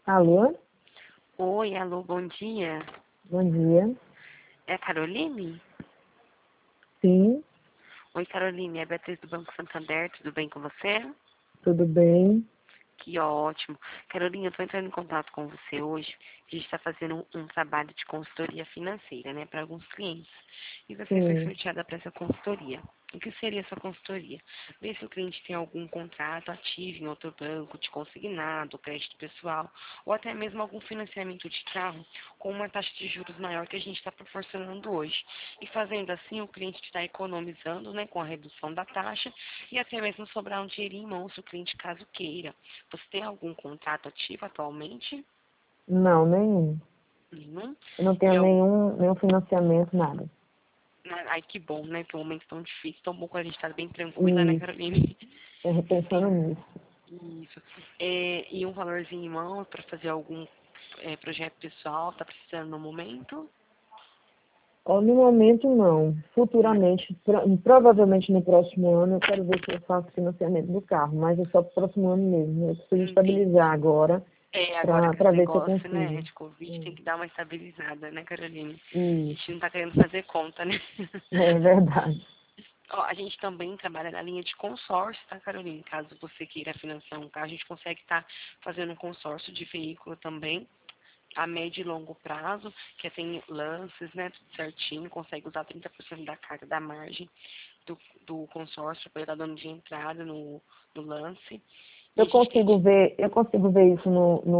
Alô? Oi, alô, bom dia. Bom dia. É a Caroline? Sim, Oi, Caroline, é a Beatriz do Banco Santander, tudo bem com você? tudo bem? Que ótimo. Caroline, eu estou entrando em contato com você hoje. A gente está fazendo um trabalho de consultoria financeira, né, para alguns clientes. E você foi Sim. sorteada para essa consultoria. O que seria essa consultoria? Ver se o cliente tem algum contrato ativo em outro banco, de consignado, crédito pessoal, ou até mesmo algum financiamento de carro com uma taxa de juros maior que a gente está proporcionando hoje. E fazendo assim, o cliente está economizando, né, com a redução da taxa e até mesmo sobrar um dinheirinho em mãos se o cliente caso queira. Você tem algum contrato ativo atualmente? Não, nenhum. Nenhum? Eu não E tenho nenhum financiamento, nada. ai, que bom, né? Que um momento tão difícil, tão bom quando a gente tá bem tranquila, né, E Caroline? pensando nisso. Isso. E um valorzinho em mão para fazer algum projeto pessoal, tá precisando no momento? Ó, no momento, não. Não. Futuramente, provavelmente no próximo ano, eu quero ver se eu faço financiamento do carro, mas é só pro próximo ano mesmo. Eu preciso estabilizar Entendi. agora Agora com para esse ver se eu negócio, né, consigo. de Covid, tem que dar uma estabilizada, né, Caroline? A gente Isso, não tá querendo fazer conta, né? é verdade. Ó, a gente também trabalha na linha de consórcio, tá, Carolina? Caso você queira financiar um carro, a gente consegue estar fazendo um consórcio de veículo também, a médio e longo prazo, que tem lances, né, tudo certinho, consegue usar 30% da carga da margem do consórcio para poder estar dando de entrada no lance. E a gente tem Eu consigo ver isso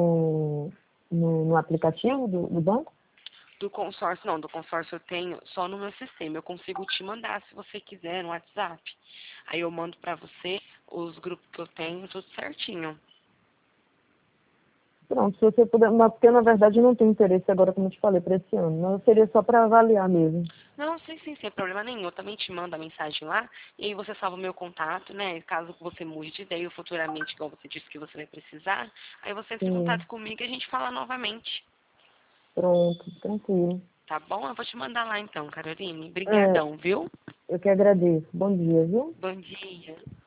no aplicativo do banco? do consórcio, não, do consórcio eu tenho só no meu sistema. Eu consigo te mandar se você quiser no WhatsApp. Aí eu mando pra você os grupos que eu tenho, tudo certinho. Pronto, se você puder, mas porque na verdade eu não tenho interesse agora, como eu te falei, para esse ano, mas seria só para avaliar mesmo. Não, sim, sem problema nenhum. Eu também te mando a mensagem lá e aí você salva o meu contato, né? Caso você mude de ideia ou futuramente, igual você disse que você vai precisar, aí você entra em Sim, contato comigo e a gente fala novamente. pronto, tranquilo. Tá bom? Eu vou te mandar lá então, Caroline. É, Brigadão, viu? eu que agradeço. Bom dia, viu? Bom dia.